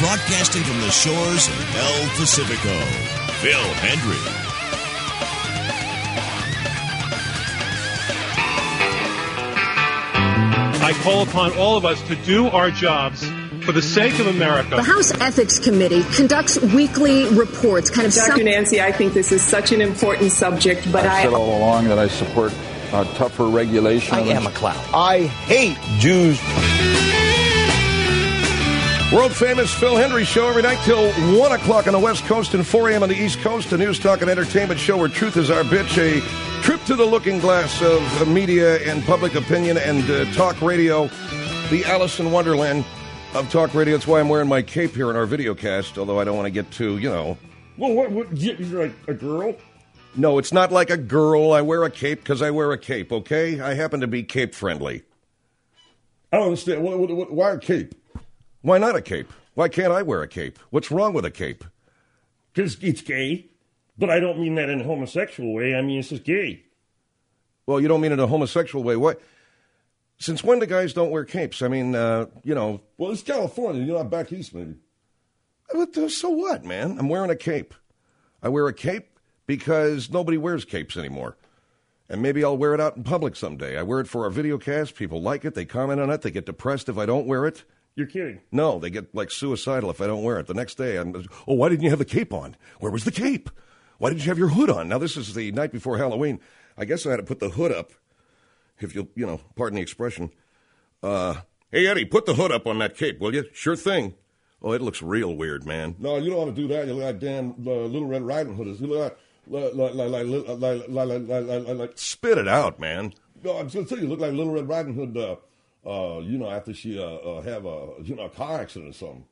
Broadcasting from the shores of El Pacifico, Phil Hendry. I call upon all of us to do our jobs for the sake of America. The House Ethics Committee conducts weekly reports. Dr. Nancy, I think this is such an important subject, but I've said all along that I support tougher regulation. I am a clown. I hate Jews. World famous Phil Hendry Show every night till 1 o'clock on the West Coast and 4 a.m. on the East Coast. A news, talk, and entertainment show where truth is our bitch. A trip to the looking glass of media and public opinion and talk radio. The Alice in Wonderland of talk radio. That's why I'm wearing my cape here in our video cast, although I don't want to get too, Well, what you're like a girl? No, it's not like a girl. I wear a cape because I wear a cape, okay? I happen to be cape friendly. I don't understand. Why a cape? Why not a cape? Why can't I wear a cape? What's wrong with a cape? Because it's gay. But I don't mean that in a homosexual way. I mean, it's just gay. Well, you don't mean it in a homosexual way. What? Since when do guys don't wear capes? I mean, Well, it's California. You're not back east, maybe. So what, man? I'm wearing a cape. I wear a cape because nobody wears capes anymore. And maybe I'll wear it out in public someday. I wear it for our video cast. People like it. They comment on it. They get depressed if I don't wear it. You're kidding. No, they get suicidal if I don't wear it. The next day, why didn't you have the cape on? Where was the cape? Why didn't you have your hood on? Now, this is the night before Halloween. I guess I had to put the hood up, if you'll, pardon the expression. Hey, Eddie, put the hood up on that cape, will you? Sure thing. Oh, it looks real weird, man. No, you don't want to do that. You look like damn Little Red Riding Hood. You look like... Spit it out, man. No, I'm going to tell you, you look like Little Red Riding Hood, after she have a car accident or something.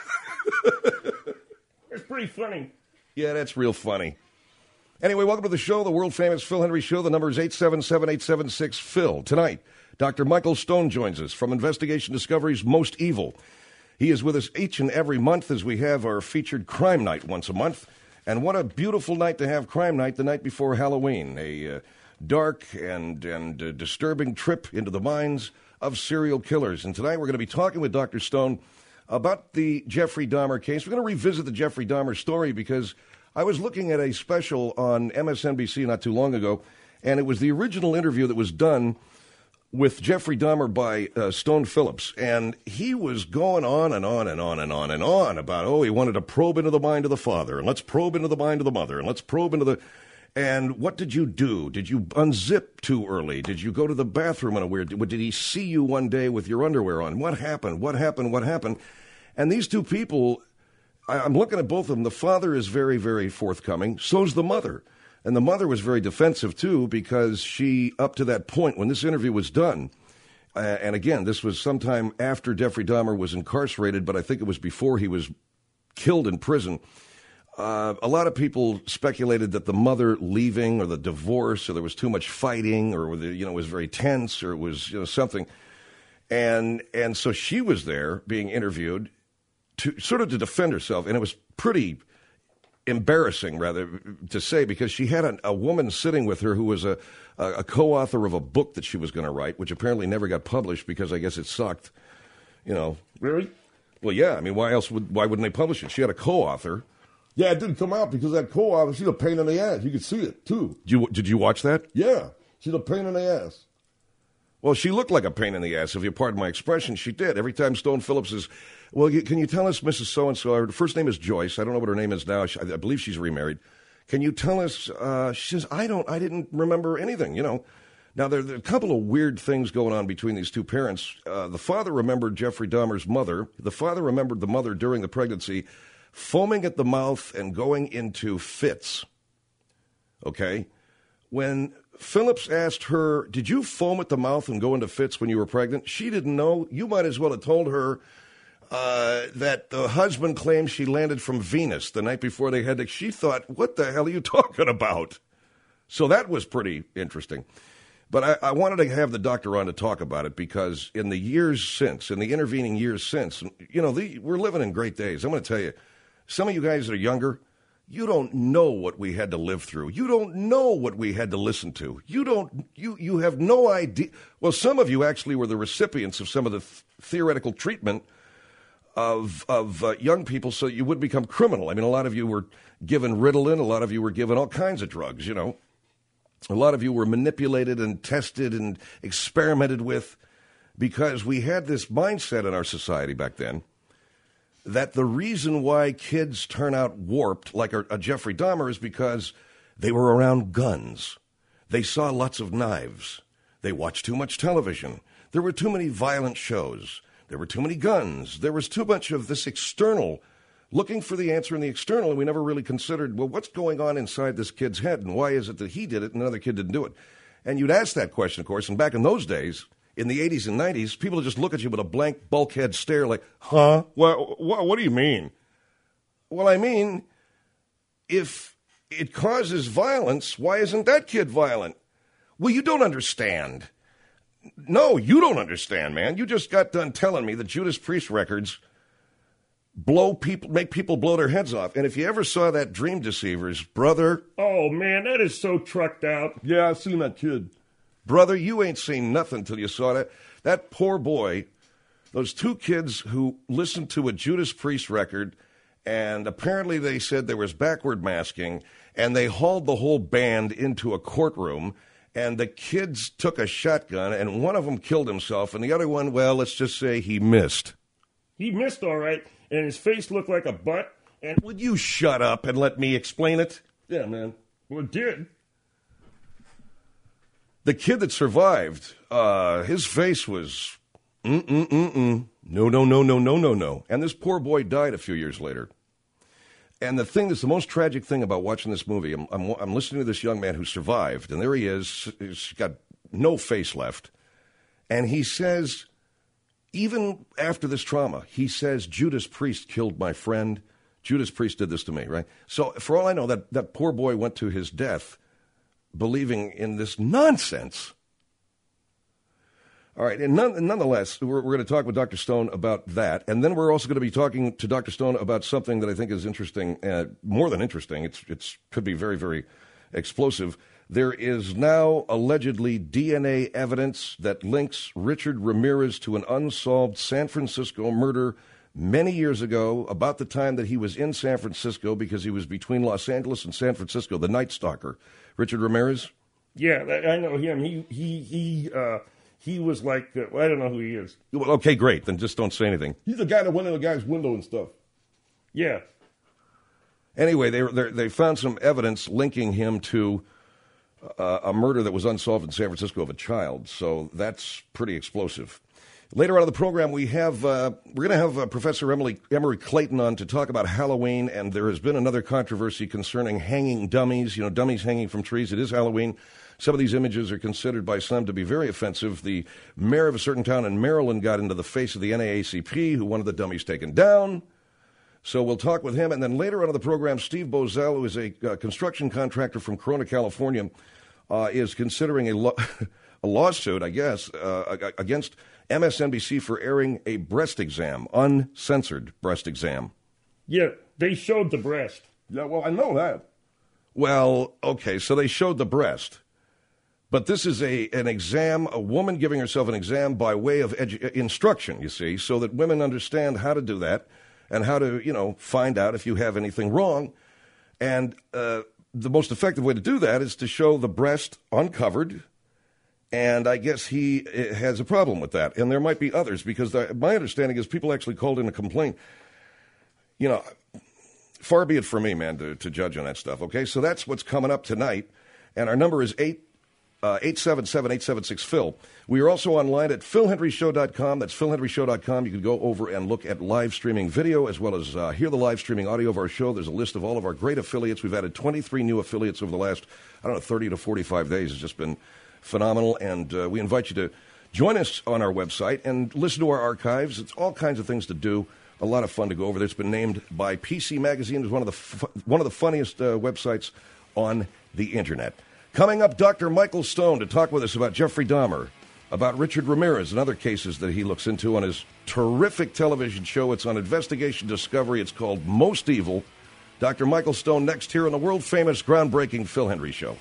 It's pretty funny. Yeah, that's real funny. Anyway, welcome to the show, the world-famous Phil Hendry Show. The number is 877-876-PHIL. Tonight, Dr. Michael Stone joins us from Investigation Discovery's Most Evil. He is with us each and every month as we have our featured Crime Night once a month. And what a beautiful night to have Crime Night the night before Halloween. A dark and disturbing trip into the minds of serial killers. And tonight we're going to be talking with Dr. Stone about the Jeffrey Dahmer case. We're going to revisit the Jeffrey Dahmer story because I was looking at a special on MSNBC not too long ago, and it was the original interview that was done with Jeffrey Dahmer by Stone Phillips. And he was going on and on and on and on and on about, he wanted to probe into the mind of the father, and let's probe into the mind of the mother, and let's probe into the... And what did you do? Did you unzip too early? Did you go to the bathroom in a weird... Did he see you one day with your underwear on? What happened? What happened? What happened? And these two people, I'm looking at both of them. The father is very, very forthcoming. So's the mother. And the mother was very defensive, too, because she, up to that point, when this interview was done, and again, this was sometime after Jeffrey Dahmer was incarcerated, but I think it was before he was killed in prison. A lot of people speculated that the mother leaving or the divorce or there was too much fighting or it was very tense or it was something. And so she was there being interviewed to defend herself. And it was pretty embarrassing, rather, to say, because she had a woman sitting with her who was a co-author of a book that she was going to write, which apparently never got published because I guess it sucked. Really? Well, yeah. I mean, why wouldn't they publish it? She had a co-author. Yeah, it didn't come out because that co-author, she's a pain in the ass. You could see it, too. Did you watch that? Yeah, she's a pain in the ass. Well, she looked like a pain in the ass, if you pardon my expression. She did. Every time Stone Phillips is, can you tell us, Mrs. So-and-so, her first name is Joyce. I don't know what her name is now. I believe she's remarried. Can you tell us, she says, I didn't remember anything, Now, there are a couple of weird things going on between these two parents. The father remembered Jeffrey Dahmer's mother. The father remembered the mother during the pregnancy foaming at the mouth and going into fits. Okay? When Phillips asked her, did you foam at the mouth and go into fits when you were pregnant? She didn't know. You might as well have told her that the husband claimed she landed from Venus the night before they had she thought, what the hell are you talking about? So that was pretty interesting. But I wanted to have the doctor on to talk about it because in the intervening years since, we're living in great days. I'm going to tell you, some of you guys that are younger, you don't know what we had to live through. You don't know what we had to listen to. You have no idea. Well, some of you actually were the recipients of some of the theoretical treatment of young people so you would become criminal. I mean, a lot of you were given Ritalin. A lot of you were given all kinds of drugs, you know. A lot of you were manipulated and tested and experimented with because we had this mindset in our society back then that the reason why kids turn out warped, like a Jeffrey Dahmer, is because they were around guns. They saw lots of knives. They watched too much television. There were too many violent shows. There were too many guns. There was too much of this external, looking for the answer in the external, and we never really considered, well, what's going on inside this kid's head, and why is it that he did it and another kid didn't do it? And you'd ask that question, of course, and back in those days, in the 80s and 90s, people would just look at you with a blank bulkhead stare like, huh? What do you mean? Well, I mean, if it causes violence, why isn't that kid violent? Well, you don't understand. No, you don't understand, man. You just got done telling me that Judas Priest records make people blow their heads off. And if you ever saw that Dream Deceivers, brother. Oh, man, that is so trucked out. Yeah, I've seen that kid. Brother, you ain't seen nothing till you saw that. That poor boy, those two kids who listened to a Judas Priest record, and apparently they said there was backward masking, and they hauled the whole band into a courtroom, and the kids took a shotgun, and one of them killed himself, and the other one, well, let's just say he missed. He missed, all right, and his face looked like a butt. And would you shut up and let me explain it? Yeah, man. Well, it did. The kid that survived, his face was, no. And this poor boy died a few years later. And the thing that's the most tragic thing about watching this movie, I'm listening to this young man who survived, and there he is. He's got no face left. And he says, even after this trauma, he says, Judas Priest killed my friend. Judas Priest did this to me, right? So for all I know, that poor boy went to his death believing in this nonsense. All right, and nonetheless, we're going to talk with Dr. Stone about that, and then we're also going to be talking to Dr. Stone about something that I think is interesting, more than interesting. It could be very, very explosive. There is now allegedly DNA evidence that links Richard Ramirez to an unsolved San Francisco murder many years ago, about the time that he was in San Francisco, because he was between Los Angeles and San Francisco, the Night Stalker. Richard Ramirez? Yeah, I know him. He was like, I don't know who he is. Well, okay, great. Then just don't say anything. He's the guy that went in the guy's window and stuff. Yeah. Anyway, they found some evidence linking him to a murder that was unsolved in San Francisco of a child. So that's pretty explosive. Later on in the program, we're going to have Professor Emory Clayton on to talk about Halloween, and there has been another controversy concerning hanging dummies, dummies hanging from trees. It is Halloween. Some of these images are considered by some to be very offensive. The mayor of a certain town in Maryland got into the face of the NAACP, who wanted the dummies taken down. So we'll talk with him. And then later on in the program, Steve Bozell, who is a construction contractor from Corona, California, is considering a lawsuit, I guess, against MSNBC for airing a breast exam, uncensored breast exam. Yeah, they showed the breast. Yeah, well, I know that. Well, okay, so they showed the breast. But this is an exam, a woman giving herself an exam by way of instruction, you see, so that women understand how to do that and how to, find out if you have anything wrong. And the most effective way to do that is to show the breast uncovered. And I guess he has a problem with that. And there might be others, because my understanding is people actually called in a complaint. Far be it for me, man, to judge on that stuff, okay? So that's what's coming up tonight. And our number is 877-876-PHIL. We are also online at philhendryshow.com. That's philhendryshow.com. You can go over and look at live streaming video as well as hear the live streaming audio of our show. There's a list of all of our great affiliates. We've added 23 new affiliates over the last, 30 to 45 days. It's just been phenomenal, and we invite you to join us on our website and listen to our archives. It's all kinds of things to do. A lot of fun to go over there. It's been named by PC Magazine as one of the funniest websites on the internet. Coming up, Dr. Michael Stone to talk with us about Jeffrey Dahmer, about Richard Ramirez and other cases that he looks into on his terrific television show. It's on Investigation Discovery. It's called Most Evil. Dr. Michael Stone next here on the world-famous, groundbreaking Phil Hendrie Show.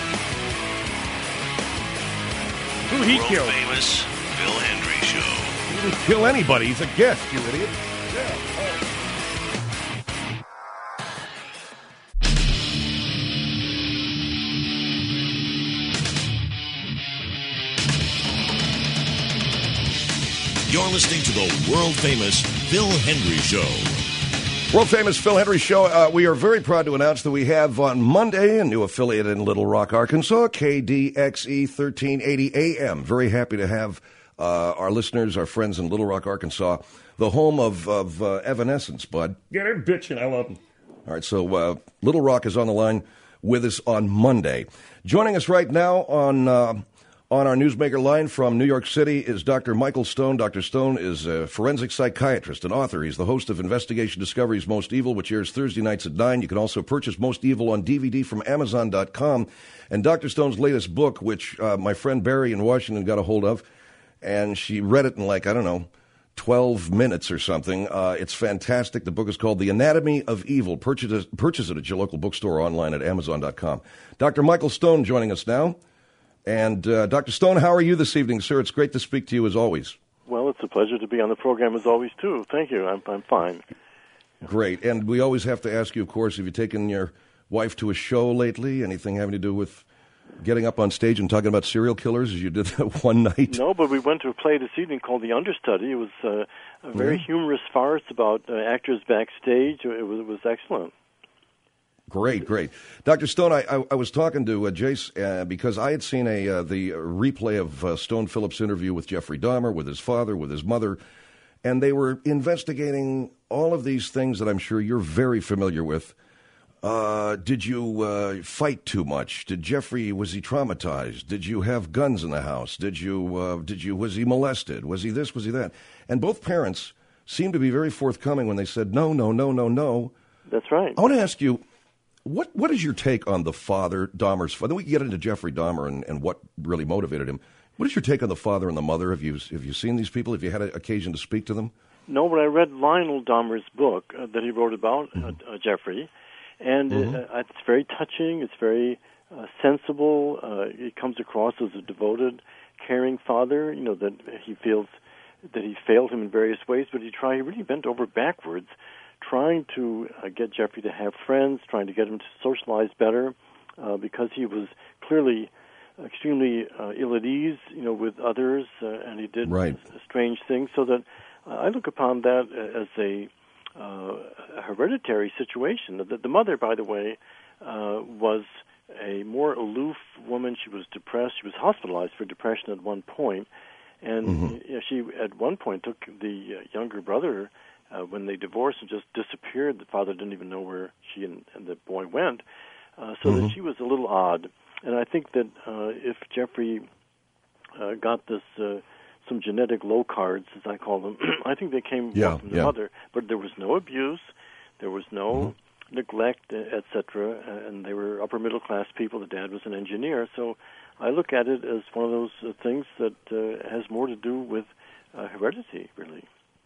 Who he killed? World-famous Phil Hendrie Show. didn't kill anybody. He's a guest, you idiot. Yeah. You're listening to the world-famous Phil Hendry Show. World-famous Phil Hendry Show. We are very proud to announce that we have on Monday a new affiliate in Little Rock, Arkansas, KDXE 1380 AM. Very happy to have our listeners, our friends in Little Rock, Arkansas, the home of Evanescence, Bud. Yeah, they're bitching. I love them. All right, so Little Rock is on the line with us on Monday. Joining us right now on our Newsmaker line from New York City is Dr. Michael Stone. Dr. Stone is a forensic psychiatrist and author. He's the host of Investigation Discovery's Most Evil, which airs Thursday nights at 9. You can also purchase Most Evil on DVD from Amazon.com. And Dr. Stone's latest book, which my friend Barry in Washington got a hold of, and she read it in 12 minutes or something. It's fantastic. The book is called The Anatomy of Evil. Purchase it at your local bookstore or online at Amazon.com. Dr. Michael Stone joining us now. And Dr. Stone, how are you this evening, sir? It's great to speak to you as always. Well, it's a pleasure to be on the program as always, too. Thank you. I'm fine. Great. And we always have to ask you, of course, have you taken your wife to a show lately? Anything having to do with getting up on stage and talking about serial killers as you did that one night? No, but we went to a play this evening called The Understudy. It was a very humorous farce about actors backstage. It was excellent. Great. Dr. Stone, I was talking to Jace because I had seen the replay of Stone Phillips' interview with Jeffrey Dahmer, with his father, with his mother, and they were investigating all of these things that I'm sure you're very familiar with. Did you fight too much? Was he traumatized? Did you have guns in the house? Was he molested? Was he this? Was he that? And both parents seemed to be very forthcoming when they said, no. That's right. I want to ask you, what is your take on the father, Dahmer's father? Then we can get into Jeffrey Dahmer and what really motivated him. What is your take on the father and the mother? Have you seen these people? Have you had an occasion to speak to them? No, but I read Lionel Dahmer's book that he wrote about Jeffrey, and it's very touching. It's very sensible. It comes across as a devoted, caring father. That he feels that he failed him in various ways, but he really bent over backwards, trying to get Jeffrey to have friends, trying to get him to socialize better, because he was clearly extremely ill at ease, with others, and he did strange things. So that I look upon that as a hereditary situation. The mother, by the way, was a more aloof woman. She was depressed. She was hospitalized for depression at one point, and she at one point took the younger brother. When they divorced and just disappeared, the father didn't even know where she and the boy went, so that she was a little odd. And I think that if Jeffrey got this some genetic low cards, as I call them, I think they came from the mother. But there was no abuse, there was no neglect, etc., and they were upper middle class people. The dad was an engineer, so I look at it as one of those things that has more to do with heredity, really.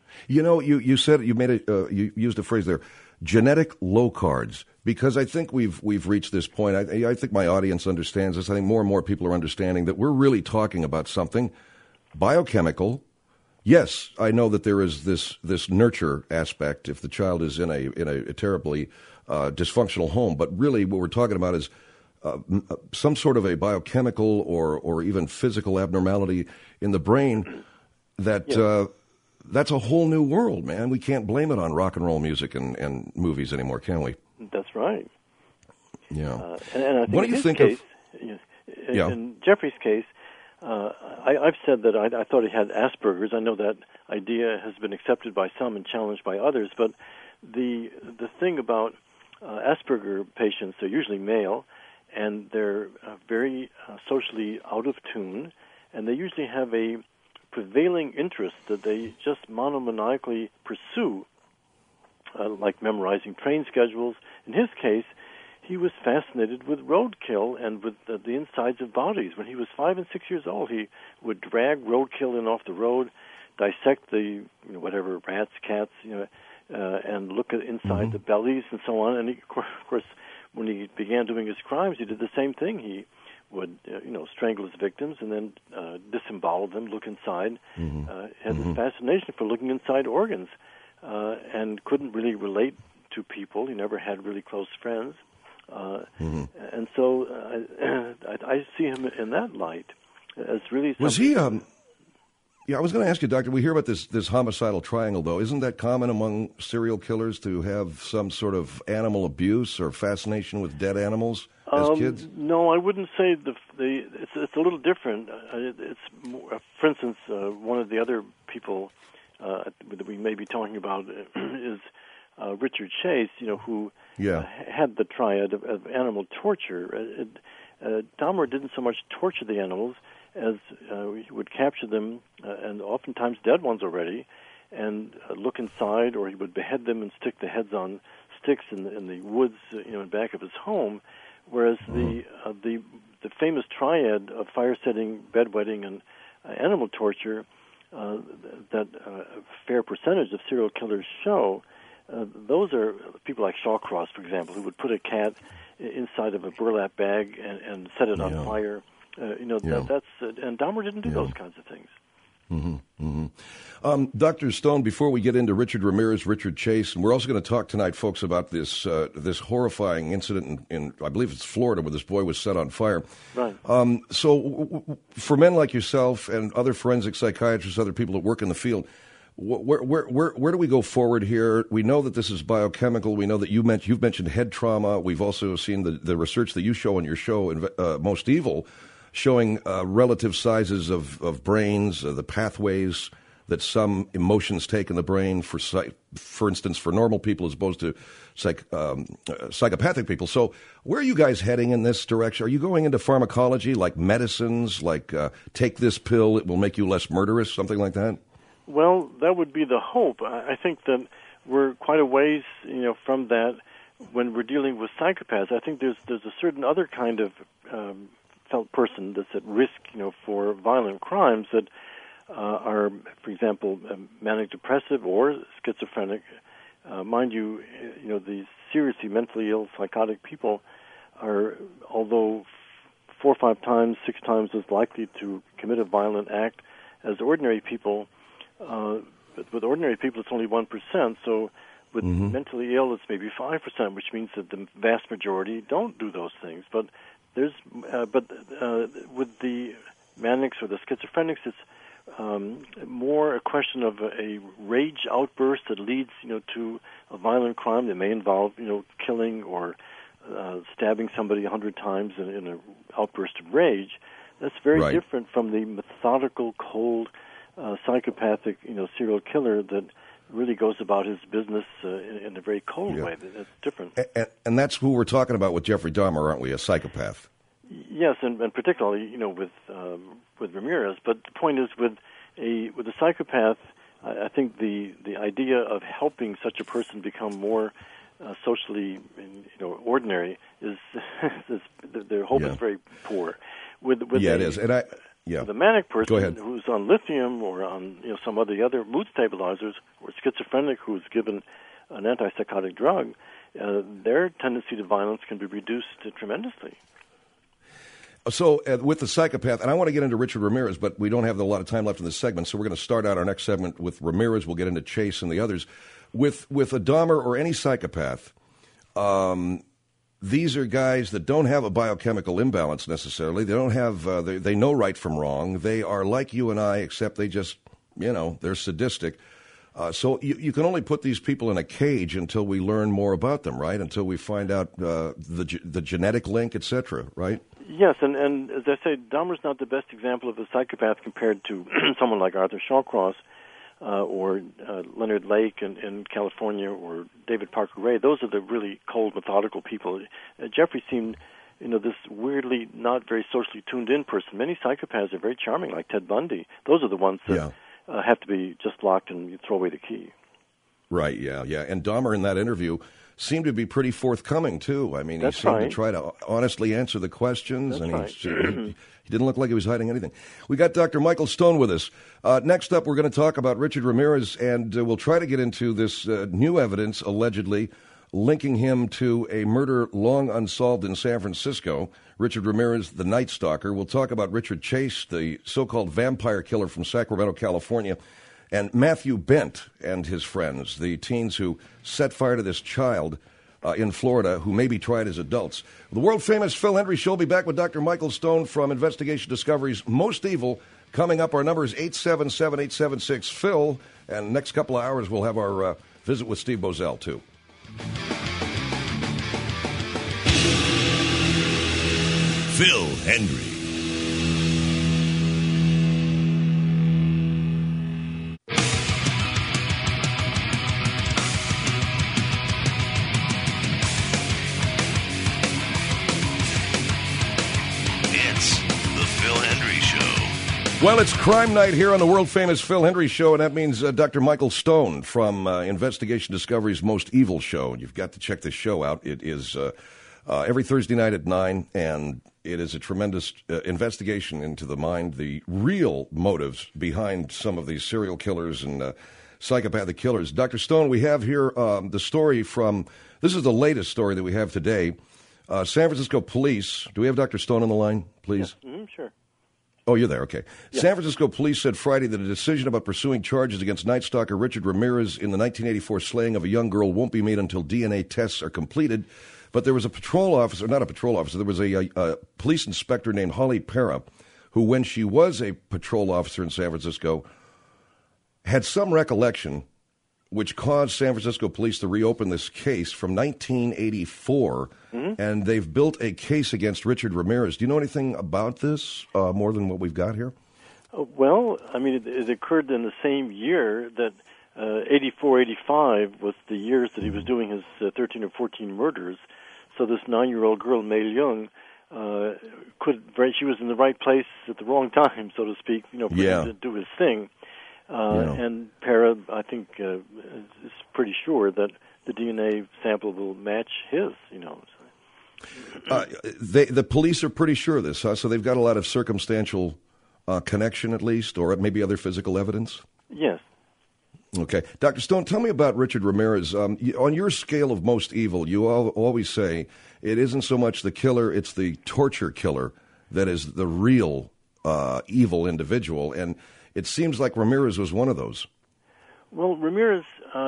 You said you used a phrase there, genetic low cards, because I think we've reached this point. I think my audience understands this. I think more and more people are understanding that we're really talking about something biochemical. Yes, I know that there is this nurture aspect if the child is in a terribly dysfunctional home, but really what we're talking about is some sort of a biochemical or even physical abnormality in the brain that. That's a whole new world, man. We can't blame it on rock and roll music and movies anymore, can we? That's right. Yeah. And I think what do you think case, of? In Jeffrey's case, I've said that I thought he had Asperger's. I know that idea has been accepted by some and challenged by others, but the thing about Asperger patients, they're usually male, and they're very socially out of tune, and they usually have a prevailing interest that they just monomaniacally pursue, like memorizing train schedules. In his case, he was fascinated with roadkill and with the insides of bodies. When he was 5 and 6 years old, he would drag roadkill in off the road, dissect the whatever rats, cats, and look at inside the bellies and so on. And he, of course, when he began doing his crimes, he did the same thing. He would strangle his victims and then disembowel them, look inside. Had this fascination for looking inside organs, and couldn't really relate to people. He never had really close friends, and so I see him in that light as really. Was he? Yeah, I was going to ask you, Doctor. We hear about this homicidal triangle, though. Isn't that common among serial killers to have some sort of animal abuse or fascination with dead animals as kids? No, I wouldn't say it's a little different. It's more, for instance, one of the other people that we may be talking about is Richard Chase. Who had the triad of animal torture. Dahmer didn't so much torture the animals as he would capture them, and oftentimes dead ones already, and look inside, or he would behead them and stick the heads on sticks in the woods, in back of his home. Whereas the famous triad of fire setting, bedwetting, and animal torture that a fair percentage of serial killers show, those are people like Shawcross, for example, who would put a cat inside of a burlap bag and set it on fire. That's and Dahmer didn't do those kinds of things. Dr. Stone, before we get into Richard Ramirez, Richard Chase, and we're also going to talk tonight, folks, about this horrifying incident in I believe it's Florida, where this boy was set on fire. Right. So for men like yourself and other forensic psychiatrists, other people that work in the field, where do we go forward here? We know that this is biochemical. We know that you've mentioned head trauma. We've also seen the research that you show on your show, Most Evil, showing relative sizes of brains, the pathways that some emotions take in the brain, for instance, for normal people as opposed to psychopathic people. So where are you guys heading in this direction? Are you going into pharmacology, like medicines, like take this pill, it will make you less murderous, something like that? Well, that would be the hope. I think that we're quite a ways, from that when we're dealing with psychopaths. I think there's a certain other kind of person that's at risk, for violent crimes that are, for example, manic depressive or schizophrenic. Mind you, these seriously mentally ill, psychotic people are, although 4 or 5 times, 6 times as likely to commit a violent act as ordinary people. But with ordinary people, it's only 1%. So with mentally ill, it's maybe 5%, which means that the vast majority don't do those things. But with the manics or the schizophrenics, it's more a question of a rage outburst that leads, to a violent crime that may involve, killing or stabbing somebody 100 times in an outburst of rage. That's very different from the methodical, cold, psychopathic, serial killer that really goes about his business in a very cold way. That's different. And that's who we're talking about with Jeffrey Dahmer, aren't we? A psychopath. Yes, and particularly, with Ramirez. But the point is, with a psychopath, I think the idea of helping such a person become more socially, ordinary is their hope is very poor. With it is, and the manic person who's on lithium or on some of the other mood stabilizers, or schizophrenic who's given an antipsychotic drug, their tendency to violence can be reduced tremendously. So with the psychopath, and I want to get into Richard Ramirez, but we don't have a lot of time left in this segment, so we're going to start out our next segment with Ramirez. We'll get into Chase and the others. With a Dahmer or any psychopath, these are guys that don't have a biochemical imbalance necessarily. They don't have, they know right from wrong. They are like you and I, except they just, they're sadistic. So you can only put these people in a cage until we learn more about them, right? Until we find out the genetic link, et cetera, right? Yes, and as I say, Dahmer's not the best example of a psychopath compared to someone like Arthur Shawcross or Leonard Lake in California or David Parker Ray. Those are the really cold, methodical people. Jeffrey seemed, this weirdly not very socially tuned in person. Many psychopaths are very charming, like Ted Bundy. Those are the ones that have to be just locked and you throw away the key. Right, yeah. And Dahmer in that interview seemed to be pretty forthcoming, too. I mean, he seemed to try to honestly answer the questions, and he didn't look like he was hiding anything. We got Dr. Michael Stone with us. Next up, we're going to talk about Richard Ramirez, and we'll try to get into this new evidence, allegedly, linking him to a murder long unsolved in San Francisco. Richard Ramirez, the Night Stalker. We'll talk about Richard Chase, the so-called vampire killer from Sacramento, California, and Matthew Bent and his friends, the teens who set fire to this child in Florida who may be tried as adults. The world-famous Phil Hendrie Show will be back with Dr. Michael Stone from Investigation Discovery's Most Evil. Coming up, our number is 877-876-PHIL, and next couple of hours we'll have our visit with Steve Bozell, too. Phil Hendrie. It's the Phil Hendrie Show. Well, it's crime night here on the world-famous Phil Hendrie Show, and that means Dr. Michael Stone from Investigation Discovery's Most Evil Show. You've got to check this show out. It is every Thursday night at 9, and it is a tremendous investigation into the mind, the real motives behind some of these serial killers and psychopathic killers. Dr. Stone, we have here the story from, this is the latest story that we have today. San Francisco police, do we have Dr. Stone on the line, please? Yeah. Sure. Oh, you're there, okay. Yeah. San Francisco police said Friday that a decision about pursuing charges against Night Stalker Richard Ramirez in the 1984 slaying of a young girl won't be made until DNA tests are completed. But there was a patrol officer, not a patrol officer, there was a police inspector named Holly Pera, who, when she was a patrol officer in San Francisco, had some recollection which caused San Francisco police to reopen this case from 1984, and they've built a case against Richard Ramirez. Do you know anything about this, more than what we've got here? Well, I mean, it occurred in the same year that 84, 85 was the years that he was doing his 13 or 14 murders. So this 9-year-old girl, Mei Leung, she was in the right place at the wrong time, so to speak, for him to do his thing. And Pera, I think, is pretty sure that the DNA sample will match his, The police are pretty sure of this, huh? So they've got a lot of circumstantial connection, at least, or maybe other physical evidence? Yes. Okay. Dr. Stone, tell me about Richard Ramirez. On your scale of most evil, you always say it isn't so much the killer, it's the torture killer that is the real evil individual. And it seems like Ramirez was one of those. Well, Ramirez,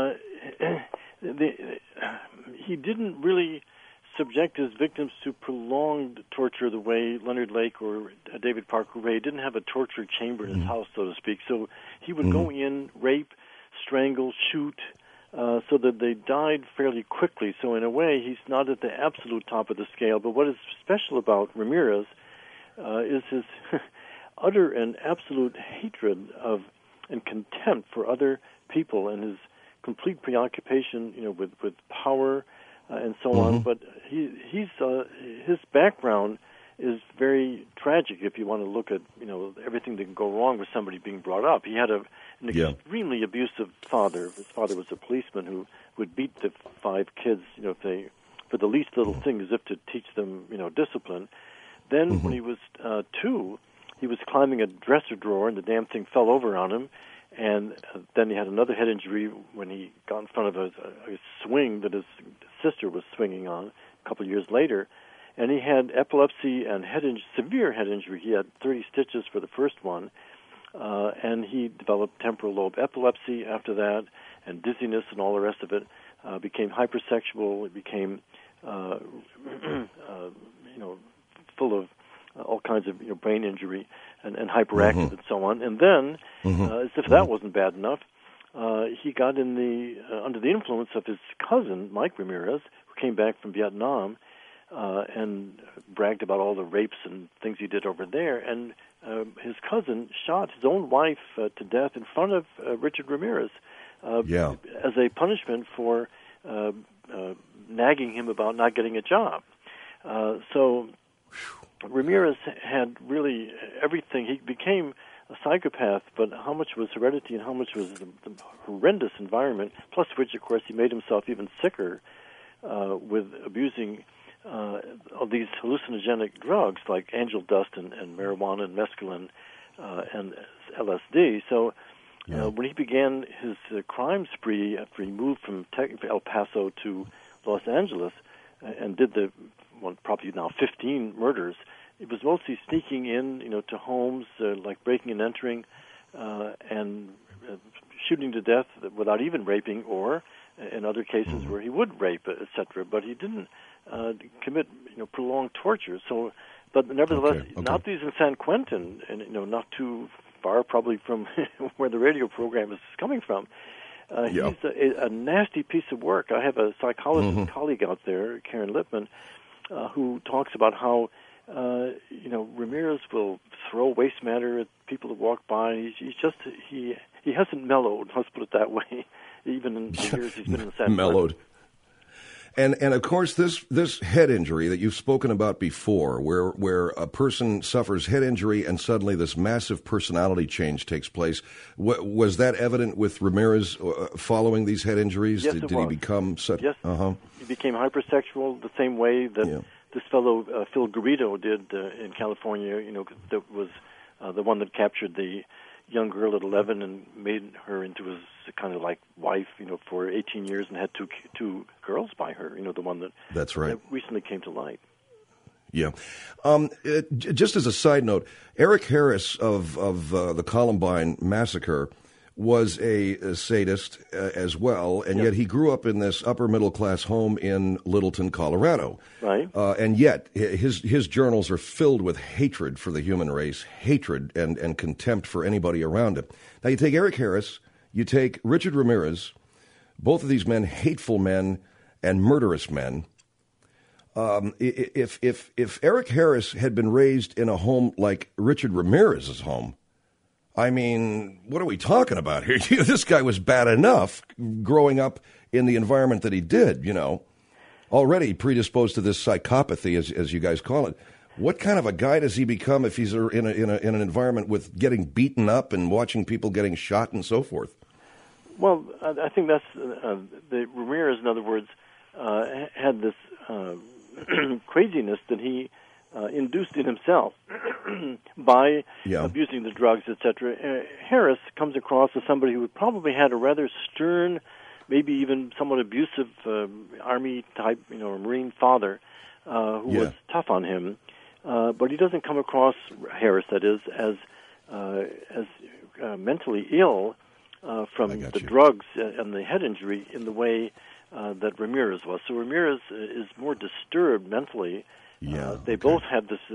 he didn't really subject his victims to prolonged torture the way Leonard Lake or David Parker Ray didn't have a torture chamber in his house, so to speak. So he would go in, rape, strangle, shoot, so that they died fairly quickly. So in a way, he's not at the absolute top of the scale. But what is special about Ramirez is his utter and absolute hatred of and contempt for other people, and his complete preoccupation, with power and so on. But his background is very tragic if you want to look at everything that can go wrong with somebody being brought up. He had an extremely abusive father. His father was a policeman who would beat the 5 kids, if they for the least little thing, as if to teach them discipline. Then when he was 2, he was climbing a dresser drawer and the damn thing fell over on him. And then he had another head injury when he got in front of a swing that his sister was swinging on a couple of years later. And he had epilepsy and severe head injury. He had 30 stitches for the first one, and he developed temporal lobe epilepsy after that, and dizziness and all the rest of it. Became hypersexual. It became, full of all kinds of brain injury and hyperactive and so on. And then, as if that wasn't bad enough, he got in under the influence of his cousin, Mike Ramirez, who came back from Vietnam, and bragged about all the rapes and things he did over there. And his cousin shot his own wife to death in front of Richard Ramirez as a punishment for nagging him about not getting a job. So Ramirez had really everything. He became a psychopath, but how much was heredity and how much was the horrendous environment, plus which, of course, he made himself even sicker with abusing all these hallucinogenic drugs like angel dust and marijuana and mescaline and LSD. So when he began his crime spree after he moved from El Paso to Los Angeles and did probably now 15 murders. It was mostly sneaking in, to homes, like breaking and entering, and shooting to death without even raping, or in other cases where he would rape, etc. But he didn't commit, prolonged torture. So, but nevertheless, Okay. not these in San Quentin, and not too far, probably from where the radio program is coming from. He's a nasty piece of work. I have a psychologist colleague out there, Karen Lippman, who talks about how Ramirez will throw waste matter at people that walk by. He hasn't mellowed. Let's put it that way. Even in the years he's been in San mellowed. And of course, this head injury that you've spoken about before, where a person suffers head injury and suddenly this massive personality change takes place, was that evident with Ramirez following these head injuries? Yes, did it was. he become such? Yes, he became hypersexual the same way that this fellow Phil Garrido did in California. That was the one that captured the young girl at 11 and made her into his kind of like wife, for 18 years and had two girls by her. The one that's right. Recently came to light. Yeah. Just as a side note, Eric Harris of the Columbine massacre was a sadist as well, and yet he grew up in this upper middle class home in Littleton, Colorado. Right. And yet his journals are filled with hatred for the human race, hatred and contempt for anybody around him. Now you take Eric Harris, you take Richard Ramirez, both of these men, hateful men and murderous men. If Eric Harris had been raised in a home like Richard Ramirez's home, I mean, what are we talking about here? This guy was bad enough growing up in the environment that he did, already predisposed to this psychopathy, as you guys call it. What kind of a guy does he become if he's in an environment with getting beaten up and watching people getting shot and so forth? Well, I think that's the Ramirez, in other words, had this craziness that he induced in himself by abusing the drugs, etc. Harris comes across as somebody who probably had a rather stern, maybe even somewhat abusive Army type, Marine father who was tough on him. But he doesn't come across, Harris, that is, as mentally ill from the drugs and the head injury in the way that Ramirez was. So Ramirez is more disturbed mentally. They both had this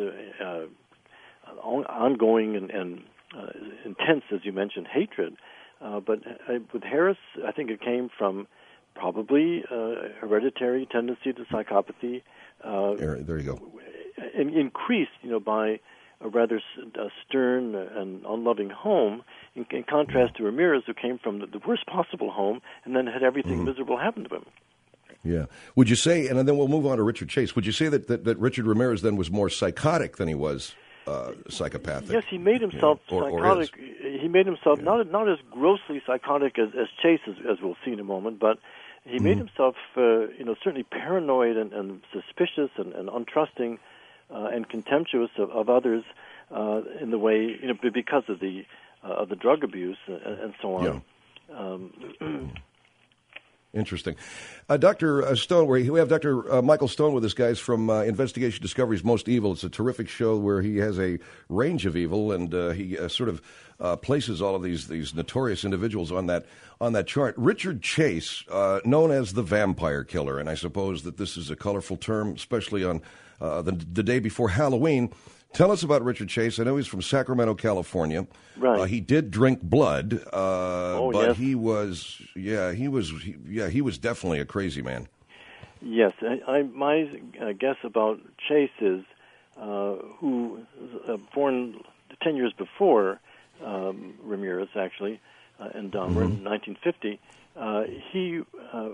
ongoing and intense, as you mentioned, hatred. But with Harris, I think it came from probably hereditary tendency to psychopathy. There you go. Increased, by a rather stern and unloving home, in contrast to Ramirez, who came from the worst possible home and then had everything miserable happen to him. Yeah. Would you say, and then we'll move on to Richard Chase, would you say that Richard Ramirez then was more psychotic than he was psychopathic? Yes, he made himself psychotic. He made himself not as grossly psychotic as Chase, as we'll see in a moment, but he made himself, certainly paranoid and suspicious and untrusting and contemptuous of others in the way, because of the drug abuse and so on. Yeah. Interesting. Dr. Stone, we have Dr. Michael Stone with us, guys, from Investigation Discovery's Most Evil. It's a terrific show where he has a range of evil, and he sort of places all of these notorious individuals on that chart. Richard Chase, known as the Vampire Killer, and I suppose that this is a colorful term, especially on the day before Halloween. Tell us about Richard Chase. I know he's from Sacramento, California. Right. He did drink blood, but yes. he was definitely a crazy man. Yes, my guess about Chase is who was born 10 years before Ramirez, actually, and Dahmer in 1950. He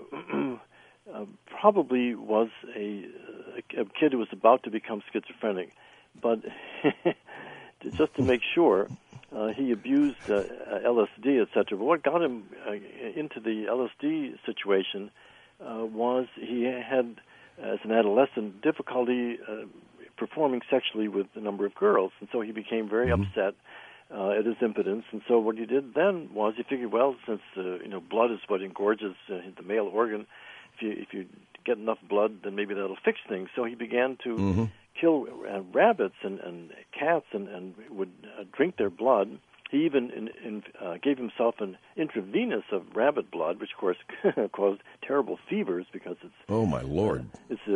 probably was a kid who was about to become schizophrenic. But just to make sure, he abused LSD, etc. But what got him into the LSD situation was he had, as an adolescent, difficulty performing sexually with a number of girls, and so he became very upset at his impotence. And so what he did then was he figured, well, since blood is what engorges the male organ, if you get enough blood, then maybe that'll fix things. So he began to kill rabbits and cats and would drink their blood. He even gave himself an intravenous of rabbit blood, which of course caused terrible fevers because it's. Oh my Lord!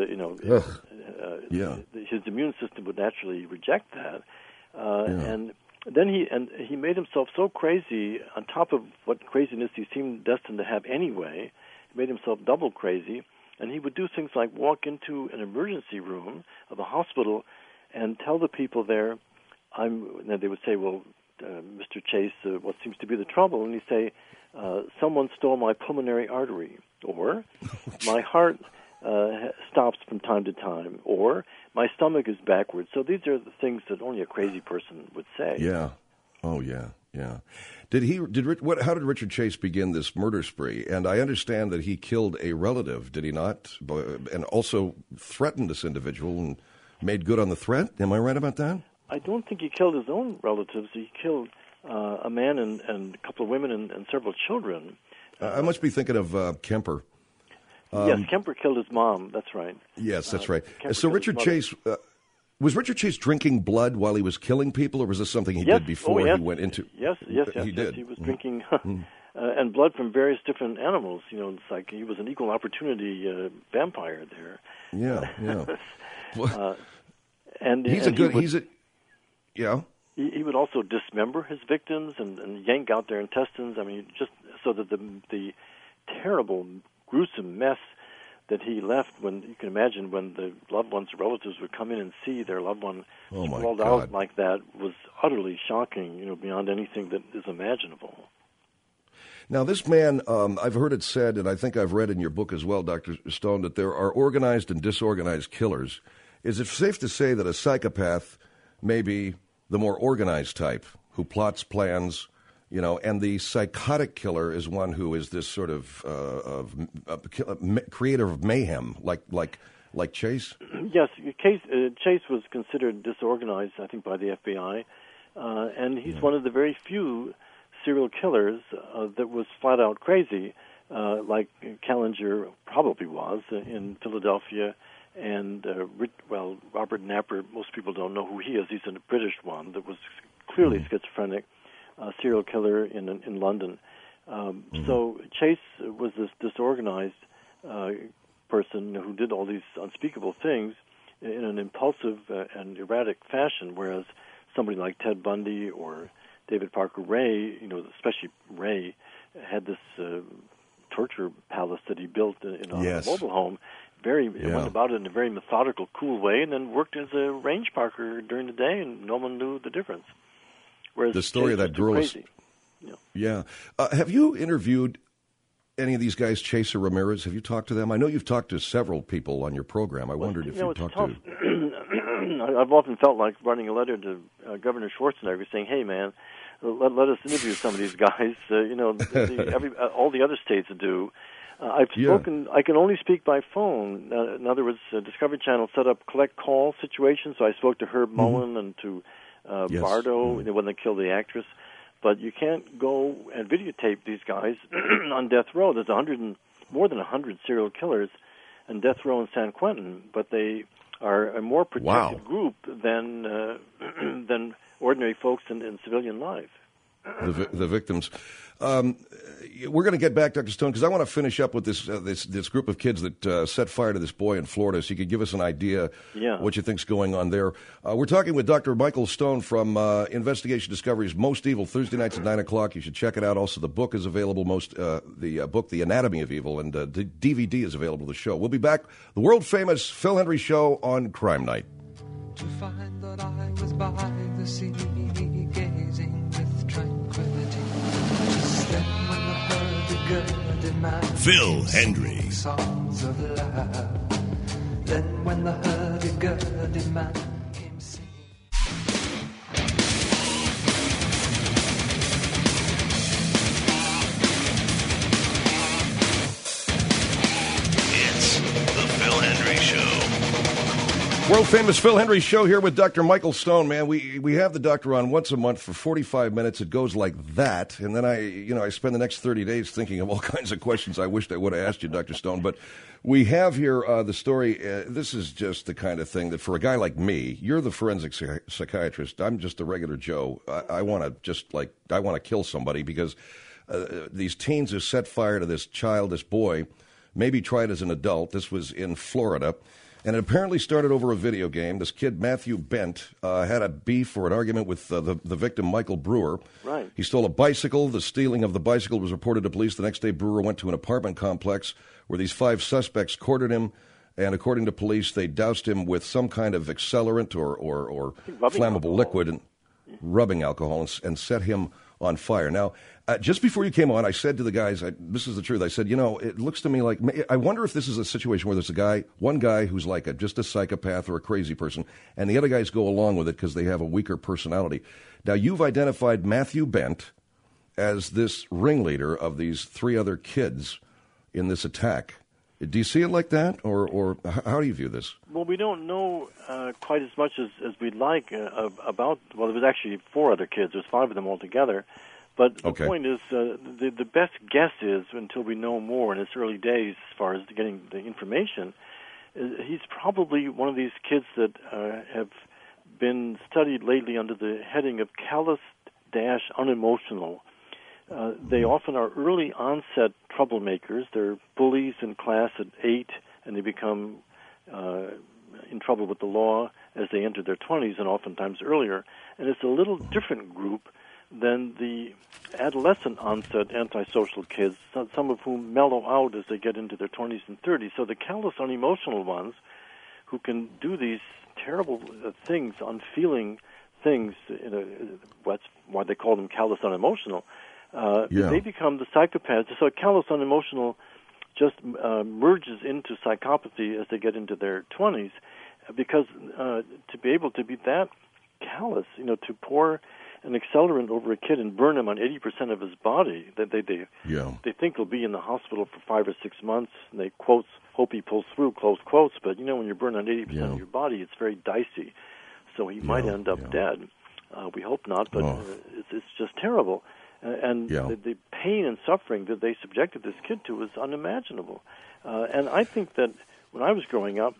His immune system would naturally reject that, and then he made himself so crazy on top of what craziness he seemed destined to have anyway. He made himself double crazy, and he would do things like walk into an emergency room of a hospital and tell the people there, and they would say, well, Mr. Chase, what seems to be the trouble? And he'd say, someone stole my pulmonary artery, or my heart stops from time to time, or my stomach is backwards. So these are the things that only a crazy person would say. Yeah. Oh, yeah. Yeah. How did Richard Chase begin this murder spree? And I understand that he killed a relative, did he not? And also threatened this individual and made good on the threat? Am I right about that? I don't think he killed his own relatives. He killed a man and a couple of women and several children. I must be thinking of Kemper. Yes, Kemper killed his mom. That's right. Yes, that's right. So Richard Chase, was Richard Chase drinking blood while he was killing people, or was this something he did before he went into? Yes, he did. He was drinking and blood from various different animals. You know, it's like he was an equal opportunity vampire there. Yeah. And yeah. He would also dismember his victims and yank out their intestines. I mean, just so that the terrible, gruesome mess that he left, when you can imagine when the loved ones, relatives would come in and see their loved one sprawled out like that, was utterly shocking, beyond anything that is imaginable. Now, this man, I've heard it said, and I think I've read in your book as well, Dr. Stone, that there are organized and disorganized killers. Is it safe to say that a psychopath may be the more organized type who plots plans, and the psychotic killer is one who is this sort of creator of mayhem, like Chase? Yes, Chase was considered disorganized, I think, by the FBI, and he's one of the very few serial killers that was flat out crazy, like Challenger probably was in Philadelphia. And, Robert Napper, most people don't know who he is. He's a British one that was clearly schizophrenic, serial killer in London. So Chase was this disorganized person who did all these unspeakable things in an impulsive and erratic fashion, whereas somebody like Ted Bundy or David Parker Ray, especially Ray, had this torture palace that he built in a mobile home. Went about it in a very methodical, cool way, and then worked as a range parker during the day, and no one knew the difference. Whereas the story of that girl is... Yeah. Have you interviewed any of these guys, Chase or Ramirez? Have you talked to them? I know you've talked to several people on your program. I wondered if you talked to... I've often felt like writing a letter to Governor Schwarzenegger saying, hey, man, let us interview some of these guys. All the other states do. I've spoken. I can only speak by phone. In other words, Discovery Channel set up collect call situations. So I spoke to Herb Mullen and to Bardo when they killed the actress. But you can't go and videotape these guys on death row. There's more than 100 serial killers on death row in San Quentin, but they are a more protected group than ordinary folks in civilian life. The victims. We're going to get back, Dr. Stone, because I want to finish up with this group of kids that set fire to this boy in Florida, so you could give us an idea what you think's going on there. We're talking with Dr. Michael Stone from Investigation Discovery's Most Evil, Thursday nights at 9 o'clock. You should check it out. Also, the book is available, the book, The Anatomy of Evil, and the DVD is available to the show. We'll be back, the world-famous Phil Hendrie Show on Crime Night. To find that I was by the sea, gazing with tranquility. Just then when the hurdy-gurdy man Phil Hendrie. Songs of love. Then when the hurdy-gurdy man came singing. It's the Phil Hendrie Show. World-famous Phil Hendry Show here with Dr. Michael Stone, man. We have the doctor on once a month for 45 minutes. It goes like that. And then I spend the next 30 days thinking of all kinds of questions I wished I would have asked you, Dr. Stone. But we have here the story. This is just the kind of thing that for a guy like me, you're the forensic psychiatrist. I'm just a regular Joe. I want to kill somebody because these teens who set fire to this child, this boy, maybe tried as an adult. This was in Florida. And it apparently started over a video game. This kid, Matthew Bent, had a beef or an argument with the victim, Michael Brewer. Right. He stole a bicycle. The stealing of the bicycle was reported to police. The next day, Brewer went to an apartment complex where these 5 suspects courted him. And according to police, they doused him with some kind of accelerant or flammable liquid and rubbing alcohol and set him on fire. Now, just before you came on, I said to the guys, this is the truth. I said, it looks to me like, I wonder if this is a situation where there's one guy who's like just a psychopath or a crazy person, and the other guys go along with it because they have a weaker personality. Now, you've identified Matthew Bent as this ringleader of these 3 other kids in this attack. Do you see it like that, or how do you view this? Well, we don't know quite as much as we'd like about. Well, there was actually 4 other kids. There's 5 of them altogether. But the point is, the best guess is, until we know more in its early days as far as getting the information, he's probably one of these kids that have been studied lately under the heading of callous-unemotional. They often are early onset troublemakers. They're bullies in class at 8, and they become in trouble with the law as they enter their 20s and oftentimes earlier. And it's a little different group than the adolescent onset antisocial kids, some of whom mellow out as they get into their 20s and 30s. So the callous unemotional ones who can do these terrible things, unfeeling things, that's why they call them callous unemotional, they become the psychopaths. So callous unemotional just merges into psychopathy as they get into their 20s, because to be able to be that callous, to pour an accelerant over a kid and burn him on 80% of his body, that they think he'll be in the hospital for 5 or 6 months, and they hope he pulls through, close quotes, but when you're burned on 80% of your body, it's very dicey. So he might end up dead. We hope not, but it's just terrible. And the pain and suffering that they subjected this kid to was unimaginable. And I think that when I was growing up,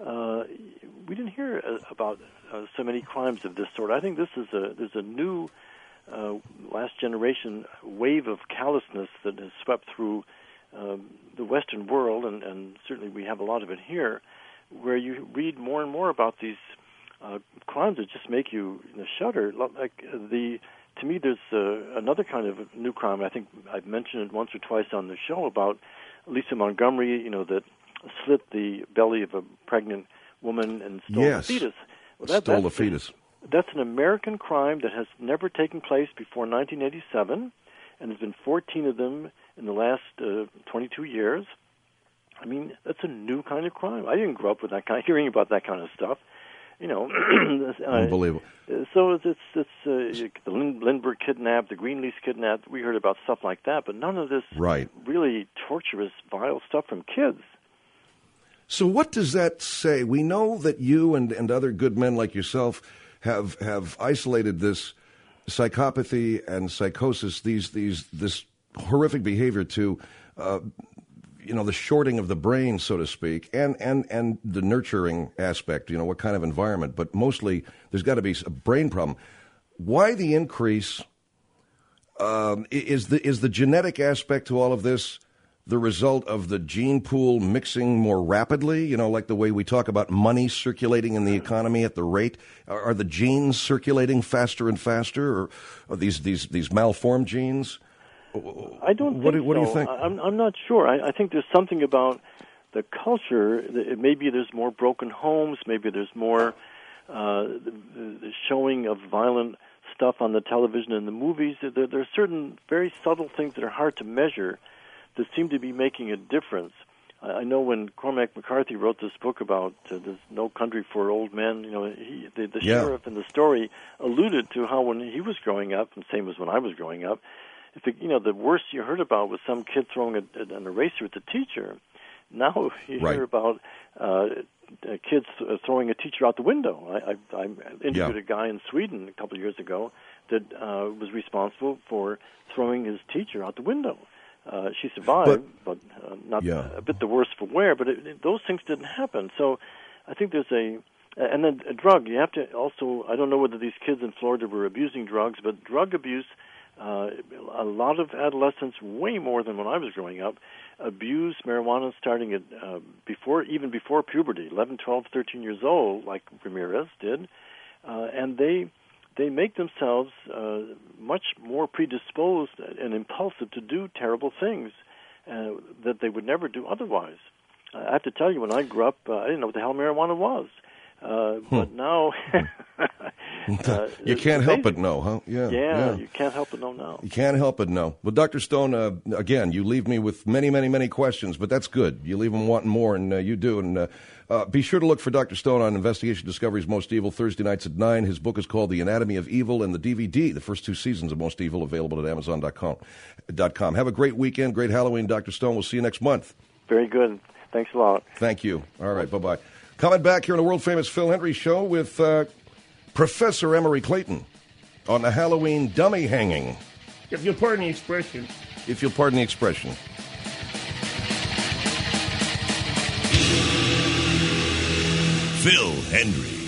we didn't hear about so many crimes of this sort. I think there's a new last generation wave of callousness that has swept through the Western world, and certainly we have a lot of it here, where you read more and more about these crimes that just make you shudder. To me, there's another kind of new crime. I think I've mentioned it once or twice on the show about Lisa Montgomery, that slit the belly of a pregnant woman and stole the fetus. Well, stole the fetus. That's an American crime that has never taken place before 1987, and there's been 14 of them in the last 22 years. I mean, that's a new kind of crime. I didn't grow up with hearing about that kind of stuff. Unbelievable. So it's the Lindbergh kidnapped, the Greenleaf kidnapped. We heard about stuff like that, but none of this really torturous, vile stuff from kids. So what does that say? We know that you and other good men like yourself have isolated this psychopathy and psychosis, this horrific behavior to the shorting of the brain, so to speak, and the nurturing aspect, what kind of environment, but mostly there's got to be a brain problem. Why the increase? Is the genetic aspect to all of this the result of the gene pool mixing more rapidly? Like the way we talk about money circulating in the economy at the rate. Are the genes circulating faster and faster, or are these malformed genes? I don't think so. What do you think? I'm not sure. I think there's something about the culture. Maybe there's more broken homes. Maybe there's more the showing of violent stuff on the television and the movies. There are certain very subtle things that are hard to measure that seem to be making a difference. I know when Cormac McCarthy wrote this book about there's no country for old men, the sheriff in the story alluded to how when he was growing up, and same as when I was growing up, the worst you heard about was some kid throwing an eraser at the teacher. Now you hear about kids throwing a teacher out the window. I interviewed a guy in Sweden a couple of years ago that was responsible for throwing his teacher out the window. She survived, but not a bit the worse for wear. But those things didn't happen. So I think there's and then a drug. You have to also. I don't know whether these kids in Florida were abusing drugs, but drug abuse. A lot of adolescents, way more than when I was growing up, abuse marijuana starting at even before puberty, 11, 12, 13 years old, like Ramirez did, and they make themselves much more predisposed and impulsive to do terrible things that they would never do otherwise. I have to tell you, when I grew up, I didn't know what the hell marijuana was. But now... you can't help but know, huh? Yeah, you can't help but know now. You can't help but know. Well, Dr. Stone, again, you leave me with many, many, many questions, but that's good. You leave them wanting more, and you do. And be sure to look for Dr. Stone on Investigation Discovery's Most Evil, Thursday nights at 9. His book is called The Anatomy of Evil, and the DVD, the first 2 seasons of Most Evil, available at Amazon.com. Have a great weekend, great Halloween, Dr. Stone. We'll see you next month. Very good. Thanks a lot. Thank you. All right, bye-bye. Coming back here on the world-famous Phil Hendrie Show with Professor Emery Clayton on the Halloween dummy hanging. If you'll pardon the expression. Phil Hendrie.